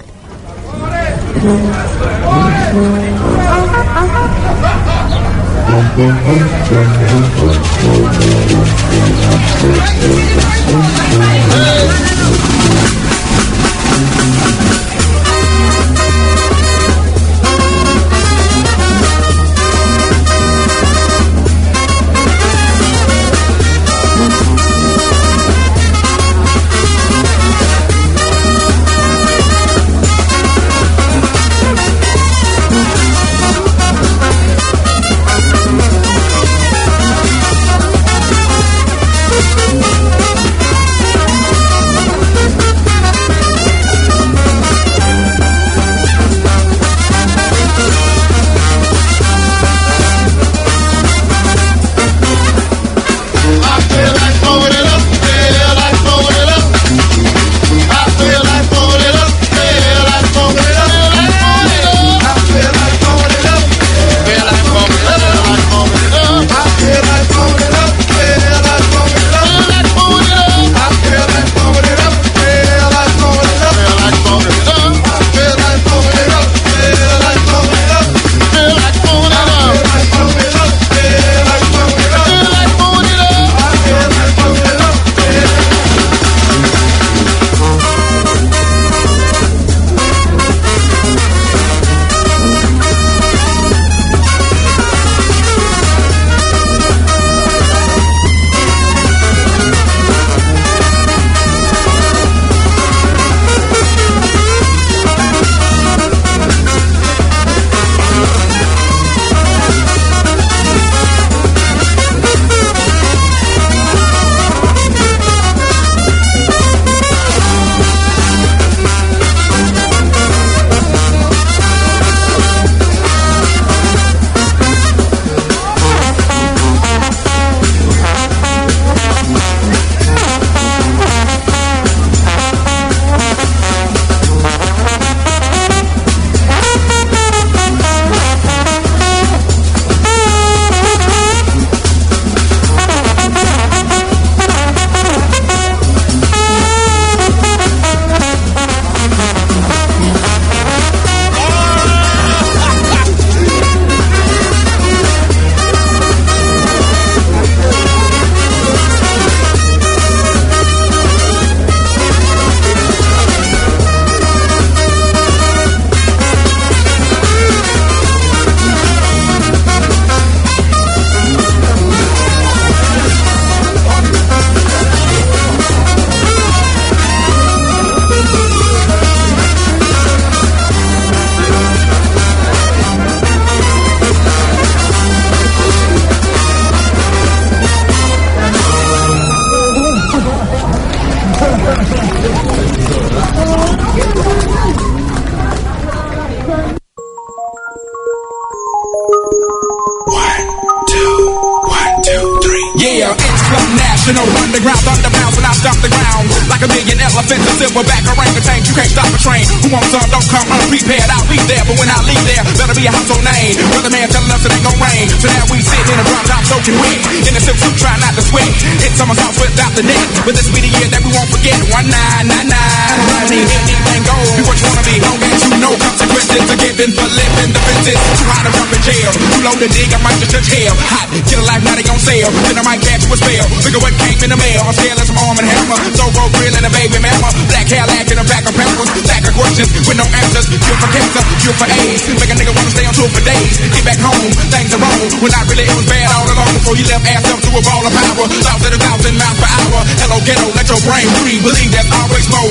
Underground thunder bounce when I stop the ground like a million elephants, a silverback orangutan. You can't stop a train. Who wants some? Don't come unprepared. I'll be there, but when I leave there, better be a household name. Weatherman telling us it ain't gon' rain. So now we sitting in a drop top soaking wet. In a silk suit, try not to sweat. Hit summer's house without the net. But this be the year that we won't forget. One nine nine nine. Running anything goes. Be what you wanna be. Long as you know consequences are given for living the business. Too hot to jump in jail. Too low to dig. I might just touch hell. Hot. Get a life now they on sale. Then I might catch you a spell. Look at what came in the mail. I'm scaling some arm and hammer. So road grill and a baby mama. Black Cadillac in a pack of peppers. Stack of questions with no answers. Cure for cancer. Cure for AIDS. Make a nigga wanna stay on tour for days. Get back home. Things are wrong. When I really it was bad all along before you left ass up to a ball of power. Thoughts at a thousand miles per hour. Hello ghetto. Let your brain breathe. Believe there's always more.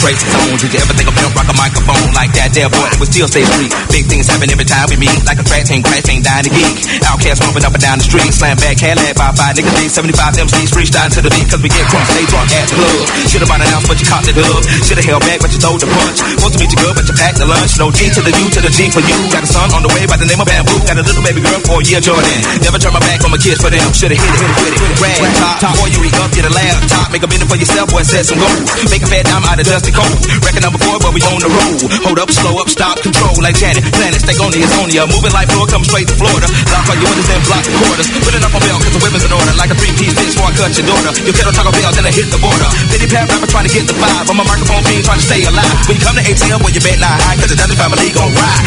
crazy tones. Did you ever think of pimp rock a microphone like that? There, boy, it would still stay free. Big things happen every time we meet. Like a crack team, crash ain't dying to geek. Outcast bumping up and down the street. Slam back, Cadillac by five niggas. D seventy-five M Cs freestyle to the beat. Cause we get drunk, stay drunk at the club. Should've bought an ounce, but you caught the dub. Should've held back, but you throw the punch. Want to meet you good, but you packed the lunch. No G to the U to the G for you. Got a son on the way by the name of Bamboo. Got a little baby girl for a year, Jordan. Never turn my back on my kids for them. Should've hit it, hit it, hit it, hit it. Rag top, top. Before you eat up, get a laptop. Make a minute for yourself, boy, set some goals. Make a bad dime out of dusty cold. Record number four, but we on the road. Hold up, slow up, stop, control. Like Janet, planet, stay on the Estonia. Moving like floor, come straight to Florida. Lock all your windows and block the quarters. Put it up on belt, cause the women's in order. Like a three-piece bitch before I cut your daughter. You kettle Taco Bell, then I hit the border. Pity pat rapper trying to get the vibe. I'm a microphone fiend trying to stay alive. When you come to A T M, well, you bet not high, cause the Dundee family gon' ride.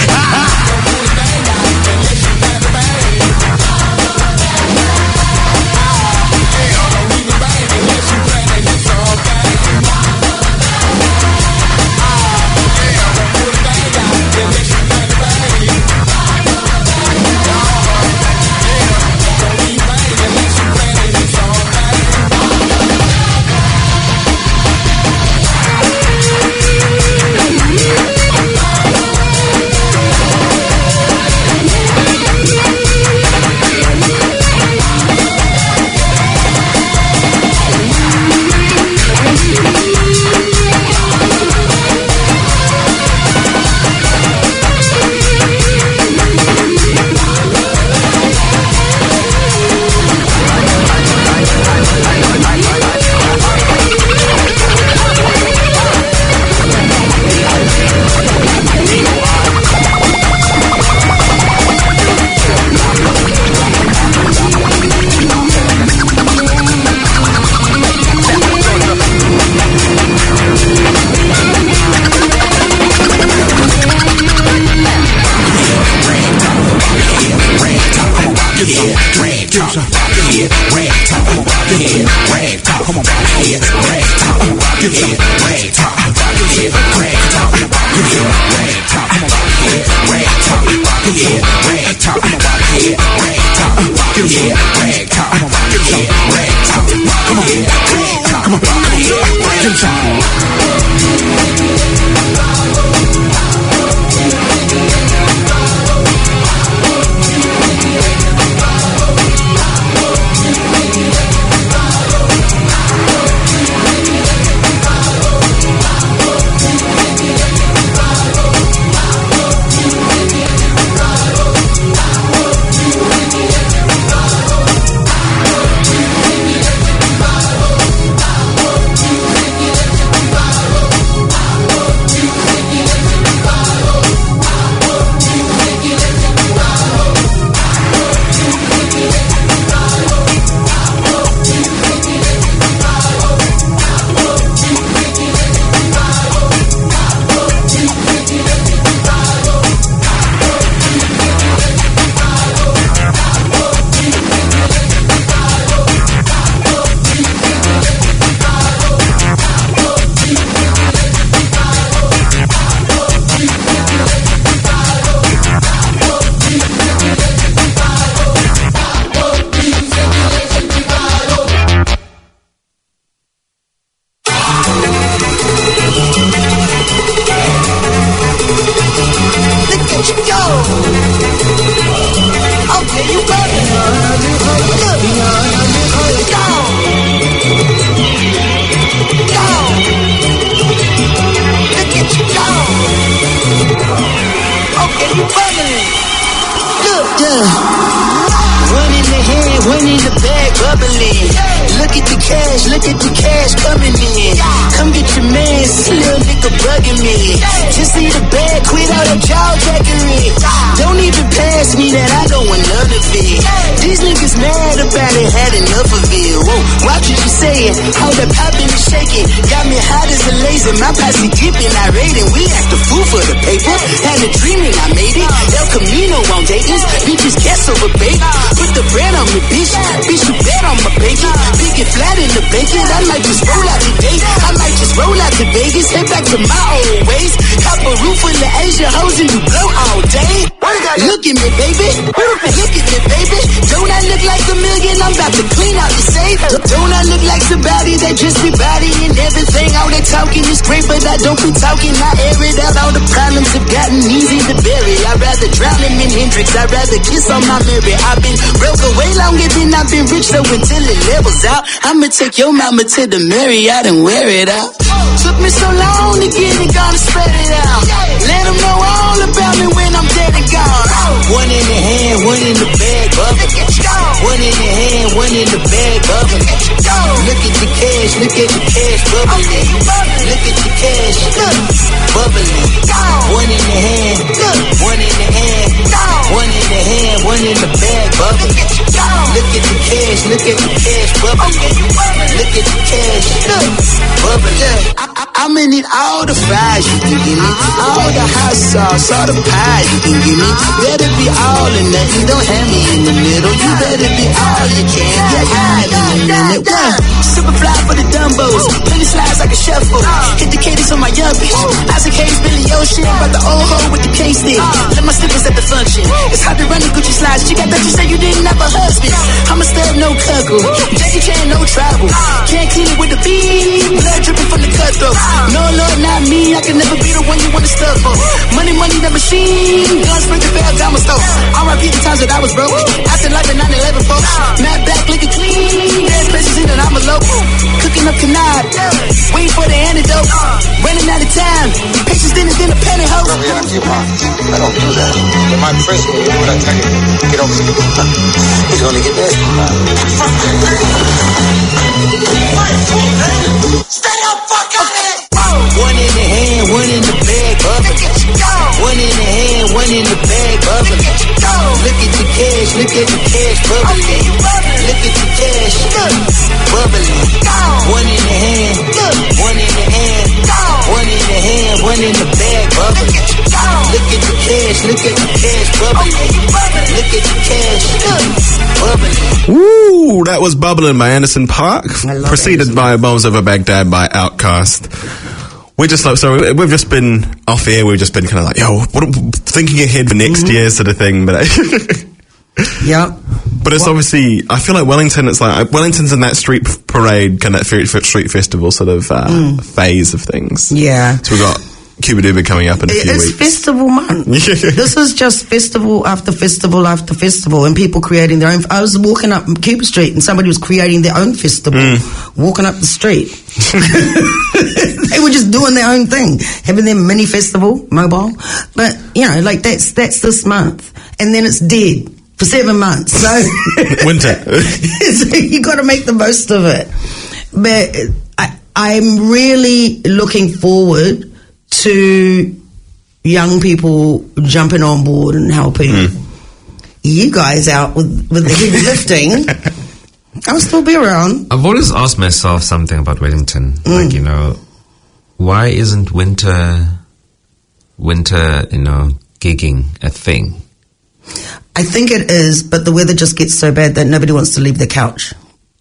Don't I look like somebody that just be bodying everything. All that talking is great, but I don't be talking. I air it out. All the problems have gotten easy to bury. I'd rather drown him in Hendrix. I'd rather kiss on my Mary. I've been broke away longer than I've been rich, so until it levels out, I'ma take your mama to the Marriott and wear it out. Took me so long to get it, gonna spread it out. Let them know all about me when I'm dead and gone. One in the hand, one in the bag, bubble. One in the hand, one in the bag, bubble. Look at the cash, look at the cash, bubbling. Look at the cash, bubbling. One in the hand, one in the hand, one in the hand, one in the bag, bubble. Look at the cash, look at the cash, bubbling. Look at the cash, bubbling. I, I, I'ma need all the fries you can give me, all the hot sauce, all the pie you can give me. Better be all or nothing, don't have me in the middle. You better be all you can, get high in a minute. One, super fly for the Dumbos, plenty slides like a shuffle. Hit the cadence on my young bitch. Isaac Hayes, Billy Ocean, brought the old hoe with the K-stick. Let my slippers at the function. It's hard to run the Gucci slides. She got that you say you didn't have a husband. I'm a stud, no cuckoo. Jackie Chan, no travel. Can't clean it with the beat. Blood dripping from the cutthroat. No, Lord, not me. I can never be the one you want to stuff for. Money, money, the machine. Guns, break the bell, down my stove. R I P the times that I was broke. Acting like the nine eleven folks. Matt back, looking clean. There's places in that I'm a local. Cooking up canard. Waiting for the antidote. Running out of time. Patience dinner, then a pantyhose.
I don't do that. In my prison, you know what I tell you? Get over here. He's gonna get this. Stay up, fuck on it!
One in the hand, one in the bag, bubble. One in the hand, one in the bag, bubble. Look at the cash, look at the cash, bubbling. Look at the cash, bubbling. One in the hand, one in the hand, one in the hand, one in the bag, bubble. Look at the cash, look at the cash, bubbling. Look at the cash, bubbling.
Woo! That was Bubbling by Anderson .Paak, preceded
Anderson.
by Bombs Over Baghdad by Outkast. We're just like, so we've just been off air, we've just been kind of like, yo, what, thinking ahead for next
Mm-hmm.
year sort of thing, but
Yeah.
but it's
What-
obviously, I feel like Wellington, it's like, Wellington's in that street parade, kind of that street festival sort of uh, phase of things.
Mm. Yeah.
So we've got Cuba Duba coming up in a few
It's
weeks.
festival month.
Yeah.
This is just festival after festival after festival, and people creating their own. I was walking up Cuba Street, and somebody was creating their own festival,
Mm.
walking up the street. They were just doing their own thing, having their mini festival, mobile. But you know, like that's that's this month, and then it's dead for seven months. So
Winter.
so you got to make the most of it. But I, I'm really looking forward to young people jumping on board and helping you guys out with, with the heavy lifting. I'll still be around.
I've always asked myself something about Wellington. Like, you know, why isn't winter, winter, you know, gigging a thing?
I think it is, but the weather just gets so bad that nobody wants to leave the couch.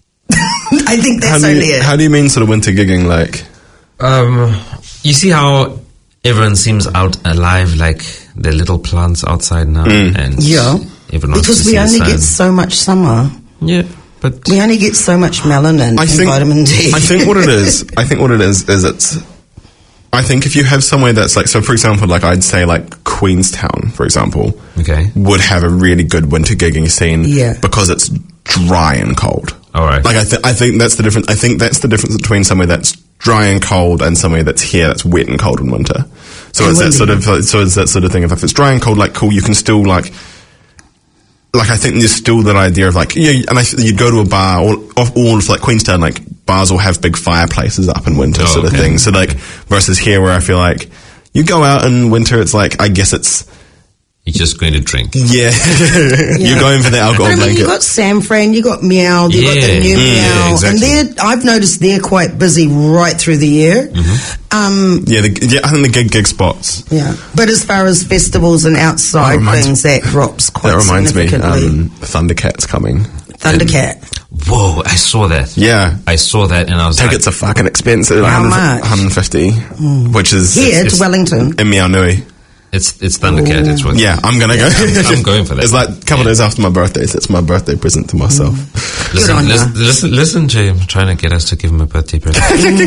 I think
How
that's
do,
only
you,
it.
how do you mean sort of winter gigging, like?
Um, you see how everyone seems out alive, like the little plants outside now, and
Yeah.
everyone wants
Because
to
we
see the
only
sun.
get so much summer.
Yeah, but
We only get so much melanin
I
and
think,
vitamin D.
I think what it is, I think what it is, is it's, I think if you have somewhere that's like, so for example, like I'd say like Queenstown, for example,
okay,
would have a really good winter gigging scene,
Yeah.
because it's dry and cold.
all right.
Like I, th- I think that's the difference. I think that's the difference between somewhere that's dry and cold and somewhere that's here that's wet and cold in winter. So
And
it's that
windy.
sort of, so it's that sort of thing. If it's dry and cold, like cool, you can still like. Like I think there's still that idea of like, yeah, and I, you'd go to a bar, or all of like Queenstown, like bars will have big fireplaces up in winter,
Oh,
sort of
okay.
thing. So like versus here, where I feel like you go out in winter, it's like I guess it's
you're just going to drink.
yeah, you're going for the alcohol
But I mean,
blanket.
you got San Fran, you got Meow, you got the
Yeah.
new
Mm,
Meow,
yeah, exactly.
and they're, I've noticed they're quite busy right through the year. Um,
yeah, the, yeah, I think the gig gig spots.
yeah, but as far as festivals and outside
That reminds-
things, that drops quite
That reminds me,
significantly.
um, Thundercat's coming.
Thundercat.
Whoa, I saw that.
Yeah.
I saw that, and I was
Tickets
like,
are fucking expensive.
How
one hundred
much?
one hundred fifty, which is
Here
it's
to Wellington.
in Meow Nui.
It's it's Thundercat. It's worth.
Yeah, I'm gonna go.
I'm, I'm going for that.
It's like a couple
Yeah.
of days after my birthday, so it's my birthday present to myself.
Listen,
on
listen,
ya.
listen, listen, Jay. I'm trying to get us to give him a birthday present.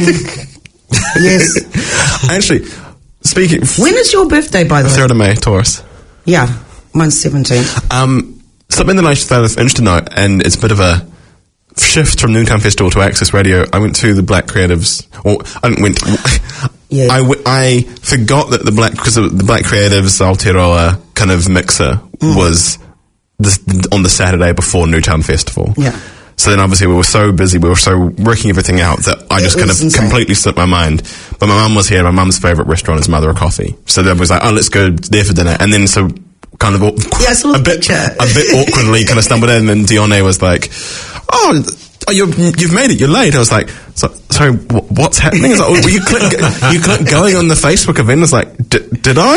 Yes.
Actually, speaking
When is your birthday, by the way?
third of May, Taurus.
Yeah, mine's seventeen.
Um, something that I found interesting to know, and it's a bit of a shift from Noontime Festival to Access Radio. I went to the Black Creatives, or I didn't went.
Yeah.
I, w- I forgot that the Black because the Black Creatives Aotearoa kind of mixer
Mm.
was this, on the Saturday before Newtown Festival.
Yeah.
So then obviously we were so busy, we were so working everything out that I
It
just kind
was
of
insane.
completely slipped my mind. But my mum was here. My mum's favourite restaurant is Mother of Coffee. So then I was like, oh, let's go there for dinner. And then so kind of
Yeah, I saw
a
the
bit
picture.
a bit awkwardly kind of stumbled in, and Dione was like, oh. Oh, you're, you've made it. You're late. I was like, so, sorry, wh- what's happening? It's like, oh, you click, you click going on the Facebook event. It's like, d- did I?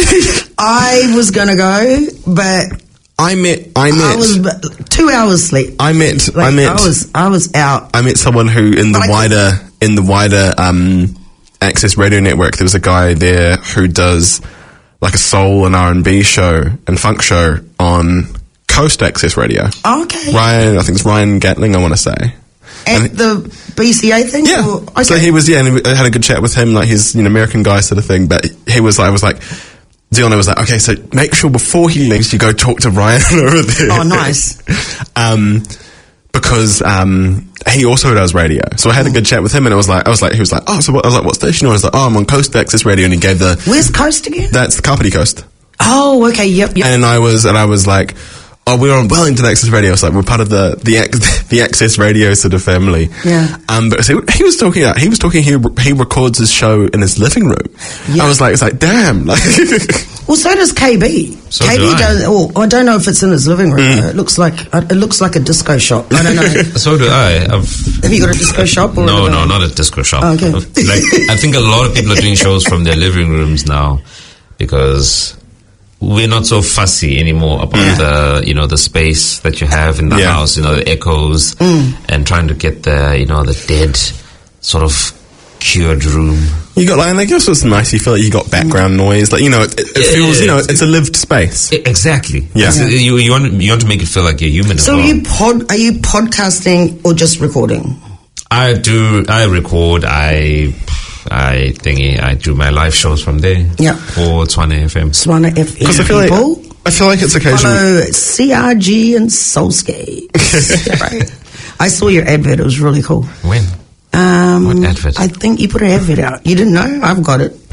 I was gonna go, but
I met, I met,
I was b- two hours sleep.
I met,
Like,
I met,
I was, I was out.
I met someone who, in the
But I
wider, in the wider um, Access Radio Network, there was a guy there who does like a soul and R and B show and funk show on Coast Access Radio.
Okay.
Ryan, I think it's Ryan Gatling. I want to say.
At
And-
the B C A thing?
Yeah.
Or- okay.
So he was, yeah, and I had a good chat with him, like he's an American guy sort of thing, but he was like, I was like, Diona was like, okay, so make sure before he leaves you go talk to Ryan over there.
Oh, nice.
um, because, um, he also does radio. So I had a good chat with him, and it was like, I was like, he was like, oh, so what, I was like, what station? I was like, oh, I'm on Coast Access Radio, and he gave the,
Where's Coast again?
that's the Kapiti Coast.
Oh, okay. Yep. Yep.
And I was, and I was like, oh, we're on Wellington Access Radio. It's like we're part of the the, Ac- the Access Radio sort of family.
Yeah.
Um, but so he was talking. He was talking. He he records his show in his living room.
Yeah.
I was like, it's like, damn. Like,
Well, so does K B.
So
K B
do I.
does. Oh, I don't know if it's in his living room.
Mm.
though. It looks like it looks like a disco shop. I don't know.
So do I. I've,
Have you got a disco shop? Or
no,
a-
no, not a disco shop.
Oh, okay.
Like, I think a lot of people are doing shows from their living rooms now because we're not so fussy anymore about
Yeah.
the, you know, the space that you have in the
Yeah.
house, you know, the echoes,
Mm.
and trying to get the, you know, the dead sort of cured room.
you got like, and I guess it's nice. You feel like you got background noise. Like, you know, it, it
Yeah,
feels, you know,
it's-
it's a lived space.
I- Exactly.
Yeah.
So You, you want you want to make it feel like you're human as
So
well.
are you pod? Are you podcasting or just recording?
I do. I record. I. I thingy. I do my live shows from there.
Yeah.
For Tswane F M.
Swana F M
Because I feel
people.
like I feel like it's occasionally.
Follow C R G and Soulscape. Right. I saw your advert. It was really cool.
When?
Um,
What advert?
I think you put an advert out. You didn't know? I've got it.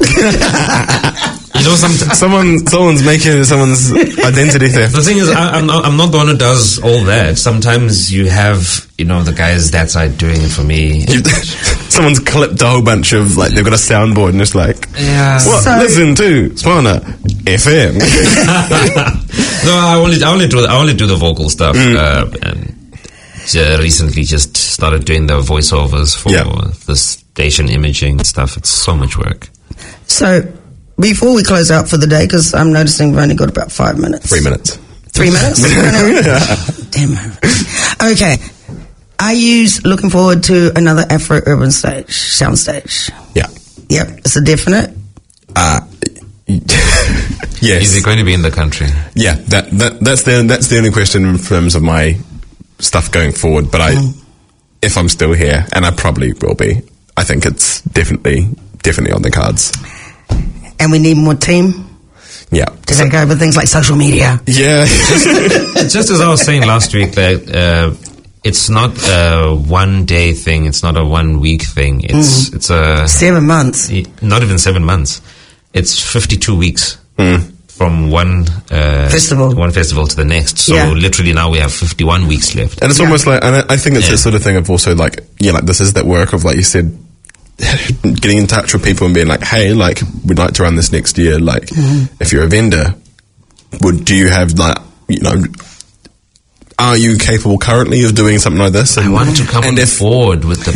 You know, some,
Someone, someone's making someone's identity theft.
the thing is, I, I'm not. I'm not the one who does all that. Sometimes you have, you know, the guys that side doing it for me.
You- Someone's clipped a whole bunch of like they've got a soundboard and just like,
Yeah.
what?
So-
Listen to Swana F M.
No, I only, I only do, I only do the vocal stuff.
Mm.
Uh, and uh, recently, just started doing the voiceovers for
Yeah.
the station imaging and stuff. It's so much work.
So, before we close out for the day, because I'm noticing we've only got about five minutes.
Three minutes.
Three minutes? Damn. Okay. Are you looking forward to another Afro-urban stage, soundstage?
Yeah.
Yep. It's a definite.
Uh, yes.
Is it going to be in the country?
Yeah. That, that that's the that's the only question in terms of my stuff going forward. But I, if I'm still here, and I probably will be, I think it's definitely definitely on the cards.
And we need more team
Yeah.
to take over things like social media.
Yeah.
Just as I was saying last week, that uh, it's not a one day thing. It's not a one week thing. It's
Mm.
it's a
Seven months.
not even seven months. It's fifty-two weeks
Mm.
from one uh,
Festival.
one festival to the next. So
Yeah.
literally now we have fifty-one weeks left.
And it's
Yeah.
almost like, and I I think it's
Yeah.
the sort of thing of also like, yeah, like this is that work of like you said, getting in touch with people and being like, hey, like we'd like to run this next year. Like, if you're a vendor, would do you have like, you know, are you capable currently of doing something like this?
I
And-
want to come
and
on
if
board with the